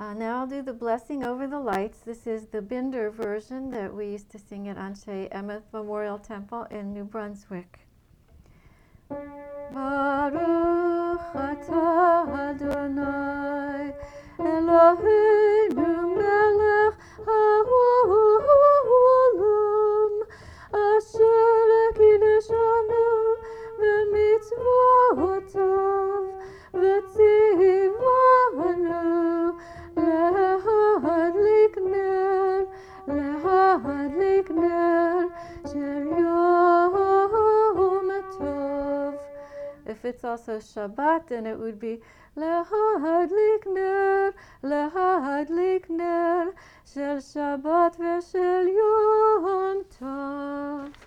Now I'll do the blessing over the lights. This is the Binder version that we used to sing at Anshe Emeth Memorial Temple in New Brunswick. Baruch atah Adonai Eloheinu melech haolam asher kiddushanu b'mitzvotav v'tzivanu lehadlik ner shel Yom Tov. If it's also Shabbat, then it would be lehadlik ner shel Shabbat v'shel Yom Tov.